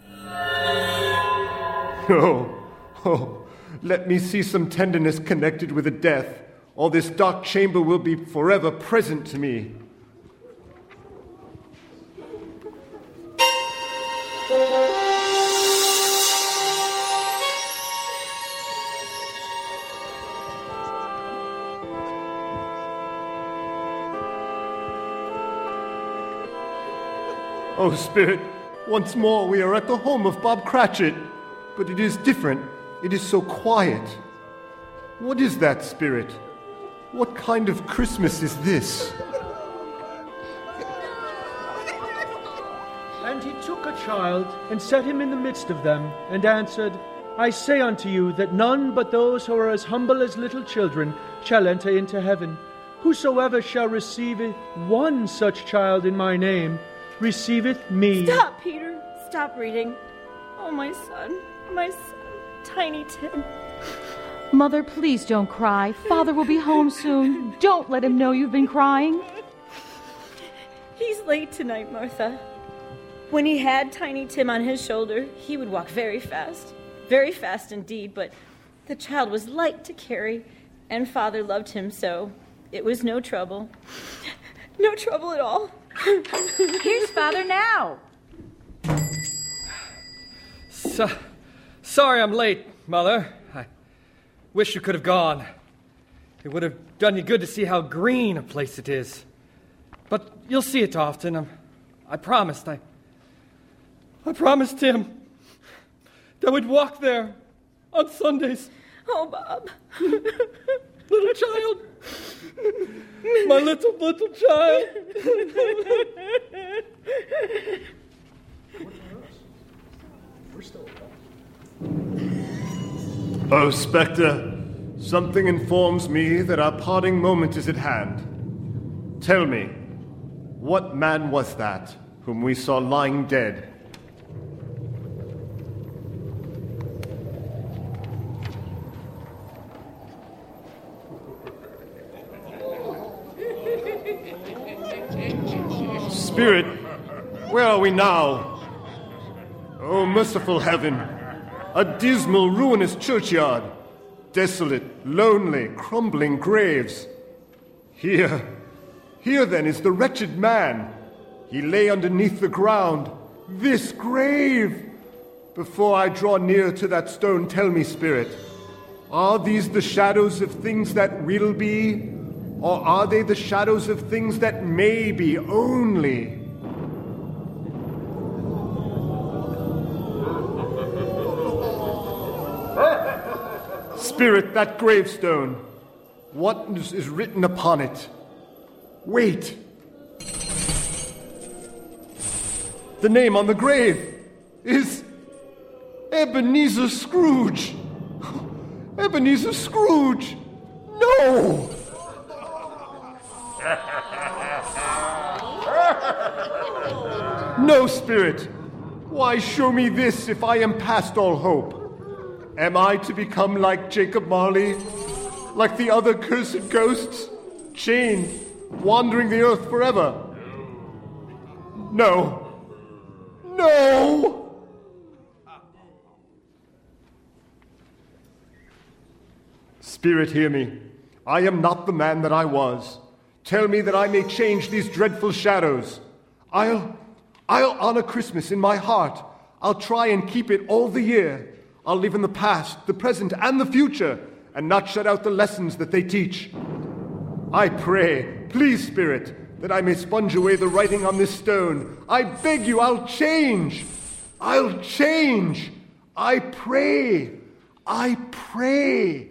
Oh, let me see some tenderness connected with a death, or this dark chamber will be forever present to me. Oh, Spirit, once more we are at the home of Bob Cratchit, but it is different. It is so quiet. What is that, Spirit? What kind of Christmas is this? And he took a child and set him in the midst of them, and answered, I say unto you that none but those who are as humble as little children shall enter into heaven. Whosoever shall receive one such child in my name receiveth me. Stop, Peter. Stop reading. Oh, my son, Tiny Tim. Mother, please don't cry. Father will be home soon. Don't let him know you've been crying. He's late tonight, Martha. When he had Tiny Tim on his shoulder, he would walk very fast indeed, but the child was light to carry, and Father loved him so. It was no trouble. No trouble at all. Here's Father now. Sorry I'm late, Mother. I wish you could have gone. It would have done you good to see how green a place it is. But you'll see it often. I promised. I promised him that we'd walk there on Sundays. Oh, Bob. Little child. My little child. Oh, Spectre, something informs me that our parting moment is at hand. Tell me, what man was that whom we saw lying dead? Spirit, where are we now? Oh, merciful heaven, a dismal, ruinous churchyard, desolate, lonely, crumbling graves. Here then is the wretched man. He lay underneath the ground, this grave. Before I draw near to that stone, tell me, Spirit, are these the shadows of things that will be? Or are they the shadows of things that may be only? Spirit, that gravestone, what is written upon it? Wait. The name on the grave is Ebenezer Scrooge. Ebenezer Scrooge. No! No, Spirit. Why show me this if I am past all hope? Am I to become like Jacob Marley? Like the other cursed ghosts? Chained, wandering the earth forever? No. No! Spirit, hear me. I am not the man that I was. Tell me that I may change these dreadful shadows. I'll honor Christmas in my heart. I'll try and keep it all the year. I'll live in the past, the present, and the future, and not shut out the lessons that they teach. I pray, please, Spirit, that I may sponge away the writing on this stone. I beg you, I'll change. I'll change. I pray. I pray.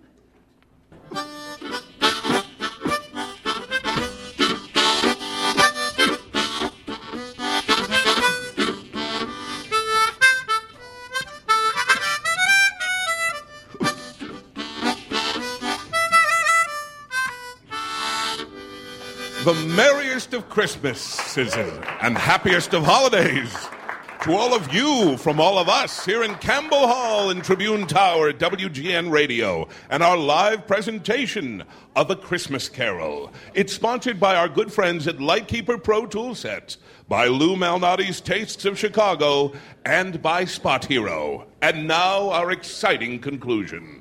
The merriest of Christmases and happiest of holidays to all of you from all of us here in Campbell Hall and Tribune Tower at WGN Radio and our live presentation of A Christmas Carol. It's sponsored by our good friends at Lightkeeper Pro Tool Sets, by Lou Malnati's Tastes of Chicago, and by Spot Hero. And now our exciting conclusion.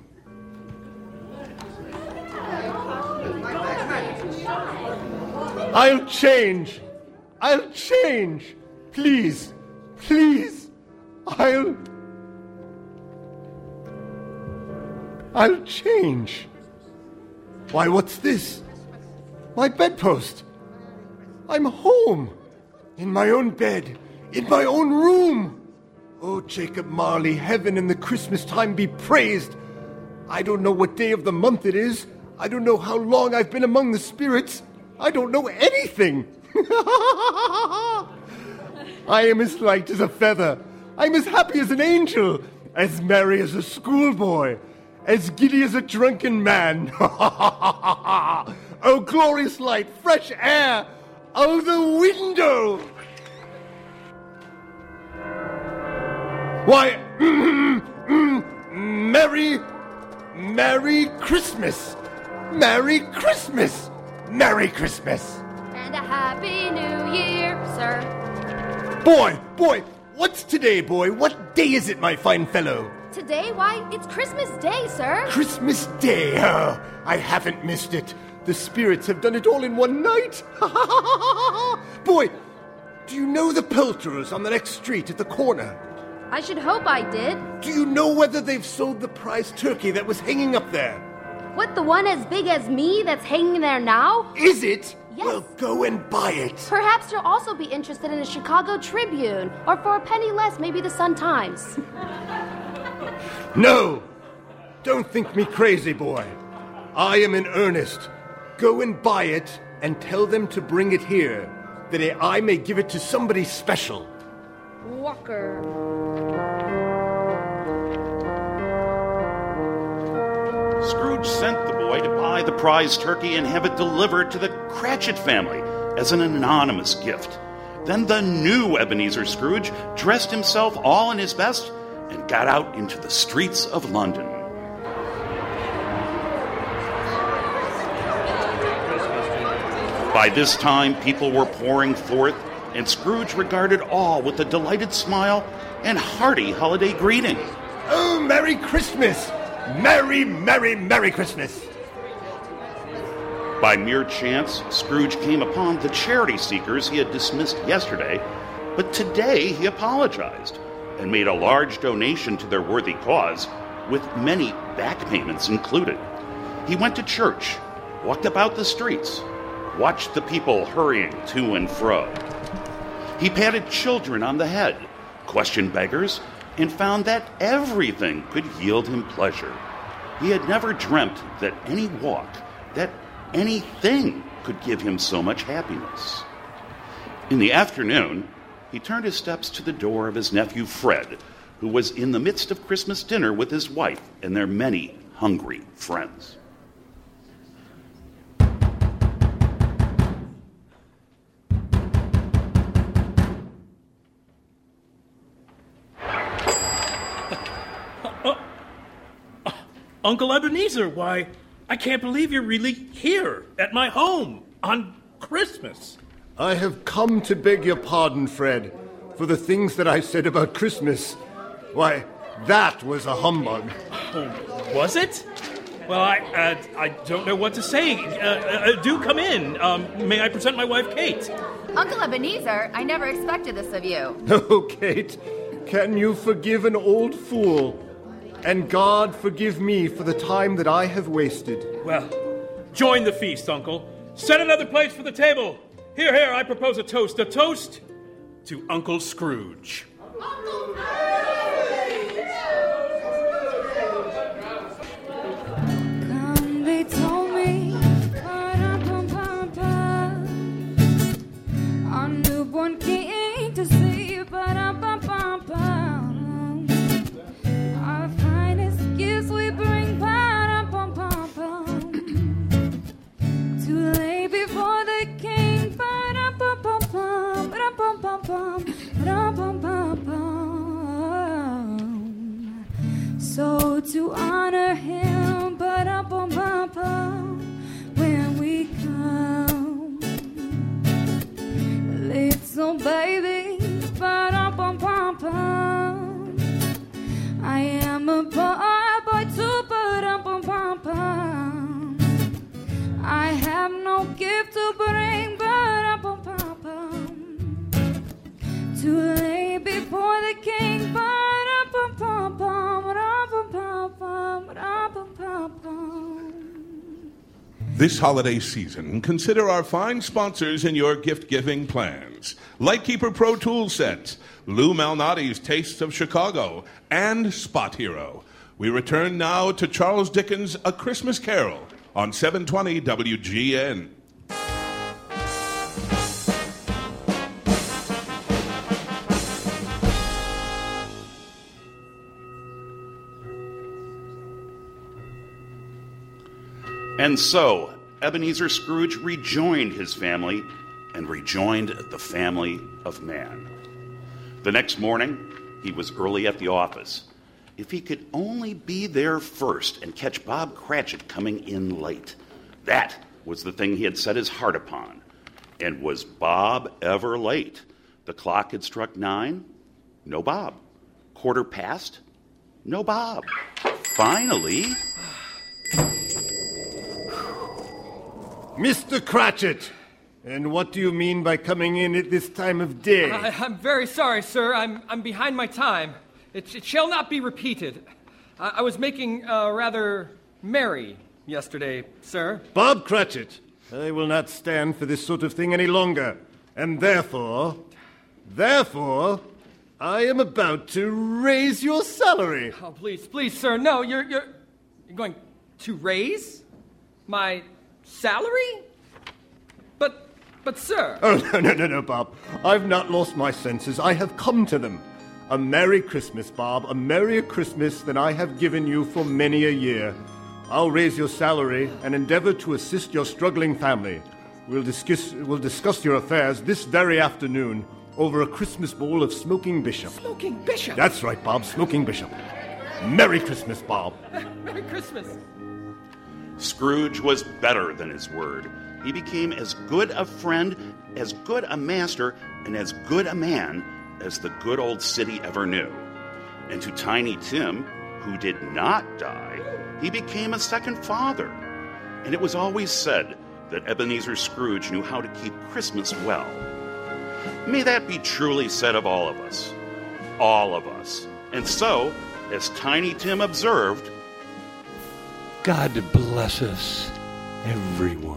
I'll change. I'll change. Please. Please. I'll change. Why, what's this? My bedpost. I'm home. In my own bed. In my own room. Oh, Jacob Marley, heaven and the Christmas time be praised. I don't know what day of the month it is. I don't know how long I've been among the spirits. I don't know anything. I am as light as a feather. I'm as happy as an angel, as merry as a schoolboy, as giddy as a drunken man. Oh, glorious light, fresh air, oh, the window. Why, Merry Christmas. Merry Christmas. Merry Christmas. And a Happy New Year, sir. Boy, what's today, boy? What day is it, my fine fellow? Today? Why, it's Christmas Day, sir. Christmas Day. Oh, I haven't missed it. The spirits have done it all in one night. Boy, do you know the poulterers on the next street at the corner? I should hope I did. Do you know whether they've sold the prize turkey that was hanging up there? What, the one as big as me that's hanging there now? Is it? Yes. Well, go and buy it. Perhaps you'll also be interested in a Chicago Tribune, or for a penny less, maybe the Sun-Times. No! Don't think me crazy, boy. I am in earnest. Go and buy it and tell them to bring it here, that I may give it to somebody special. Walker. Scrooge sent the boy to buy the prize turkey and have it delivered to the Cratchit family as an anonymous gift. Then the new Ebenezer Scrooge dressed himself all in his best and got out into the streets of London. By this time, people were pouring forth, and Scrooge regarded all with a delighted smile and hearty holiday greeting. Oh, Merry Christmas! Merry, Merry, Merry Christmas! By mere chance, Scrooge came upon the charity seekers he had dismissed yesterday, but today he apologized and made a large donation to their worthy cause, with many back payments included. He went to church, walked about the streets, watched the people hurrying to and fro. He patted children on the head, questioned beggars, and found that everything could yield him pleasure. He had never dreamt that any walk, that anything could give him so much happiness. In the afternoon, he turned his steps to the door of his nephew Fred, who was in the midst of Christmas dinner with his wife and their many hungry friends. Uncle Ebenezer, why, I can't believe you're really here at my home on Christmas. I have come to beg your pardon, Fred, for the things that I said about Christmas. Why, that was a humbug. Oh, was it? Well, I don't know what to say. Do come in. May I present my wife, Kate? Uncle Ebenezer, I never expected this of you. Oh, Kate, can you forgive an old fool? And God forgive me for the time that I have wasted. Well, join the feast, Uncle. Set another place for the table. Here, I propose a toast. A toast to Uncle Scrooge. Uncle Come, they told me, our newborn king to see, our finest gifts we bring, to lay before the king, so to honor him, when we come, little baby, I am a boy too, I have no gift to bring, to lay before the king, This holiday season, consider our fine sponsors in your gift-giving plans. Lightkeeper Pro Tool Sets, Lou Malnati's Tastes of Chicago, and Spot Hero. We return now to Charles Dickens' A Christmas Carol on 720 WGN. And so, Ebenezer Scrooge rejoined his family and rejoined the family of man. The next morning, he was early at the office. If he could only be there first and catch Bob Cratchit coming in late. That was the thing he had set his heart upon. And was Bob ever late? The clock had struck 9. No Bob. 1:15. No Bob. Finally... Mr. Cratchit! And what do you mean by coming in at this time of day? I'm very sorry, sir. I'm behind my time. It shall not be repeated. I was making rather merry yesterday, sir. Bob Cratchit, I will not stand for this sort of thing any longer. And therefore, I am about to raise your salary. Oh, please, sir. No, you're going to raise my salary? But, sir... Oh, no, Bob. I've not lost my senses. I have come to them. A Merry Christmas, Bob. A merrier Christmas than I have given you for many a year. I'll raise your salary and endeavor to assist your struggling family. We'll discuss your affairs this very afternoon over a Christmas bowl of Smoking Bishop. Smoking Bishop? That's right, Bob. Smoking Bishop. Merry Christmas, Bob. Merry Christmas. Scrooge was better than his word. He became as good a friend, as good a master, and as good a man as the good old city ever knew. And to Tiny Tim, who did not die, he became a second father. And it was always said that Ebenezer Scrooge knew how to keep Christmas well. May that be truly said of all of us. All of us. And so, as Tiny Tim observed, God bless us, everyone.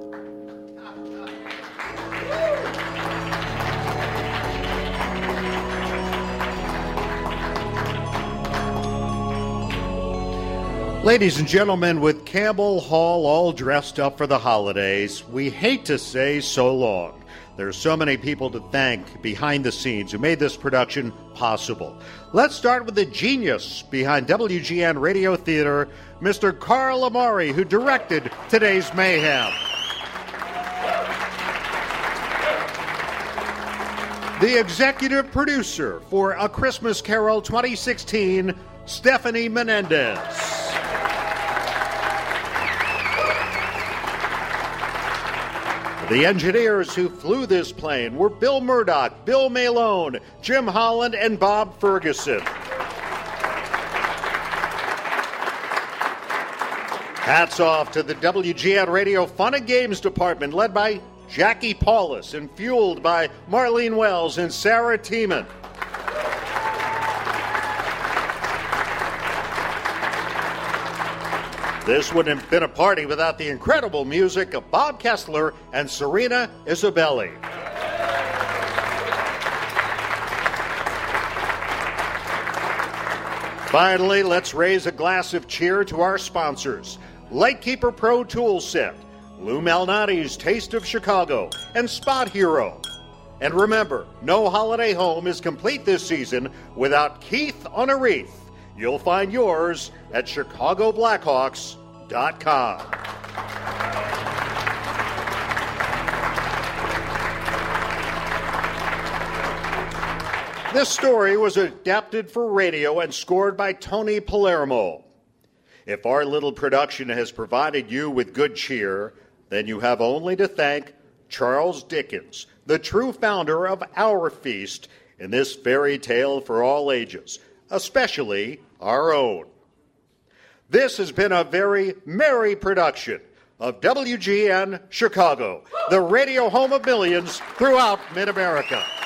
Ladies and gentlemen, with Campbell Hall all dressed up for the holidays, we hate to say so long. There's so many people to thank behind the scenes who made this production possible. Let's start with the genius behind WGN Radio Theater, Mr. Carl Amari, who directed today's mayhem. The executive producer for A Christmas Carol 2016, Stephanie Menendez. The engineers who flew this plane were Bill Murdoch, Bill Malone, Jim Holland, and Bob Ferguson. Hats off to the WGN Radio Fun and Games Department, led by Jackie Paulus and fueled by Marlene Wells and Sarah Tiemann. This wouldn't have been a party without the incredible music of Bob Kessler and Serena Isabelli. Finally, let's raise a glass of cheer to our sponsors. Lightkeeper Pro Tool Set, Lou Malnati's Taste of Chicago, and Spot Hero. And remember, no holiday home is complete this season without Keith on a Wreath. You'll find yours at ChicagoBlackhawks.com. This story was adapted for radio and scored by Tony Palermo. If our little production has provided you with good cheer, then you have only to thank Charles Dickens, the true founder of our feast in this fairy tale for all ages, especially our own. This has been a very merry production of WGN Chicago, the radio home of millions throughout mid-America.